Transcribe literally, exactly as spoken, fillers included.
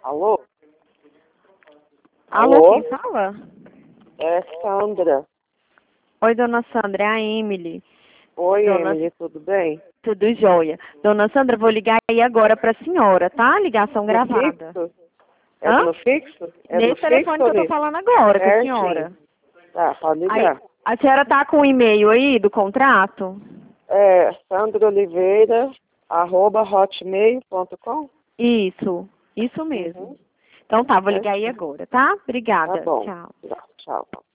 Alô? Alô, Alô? quem fala? É Sandra. Oi, dona Sandra, é a Emily. Oi, Dona... Emily, tudo bem? Tudo jóia. Dona Sandra, vou ligar aí agora para a senhora, tá? Ligação No gravada. fixo? É Hã? no fixo? É no Nesse telefone fixo que eu tô ali? falando agora com a Certinho. senhora. Tá, pode Aí, ligar. a senhora tá com o e-mail aí do contrato? É Sandra Oliveira, arroba hotmail ponto com? Isso, isso mesmo. Uhum. Então tá, vou ligar aí Certinho. agora, tá? Tá Obrigada. bom. Tchau. Tchau, tchau.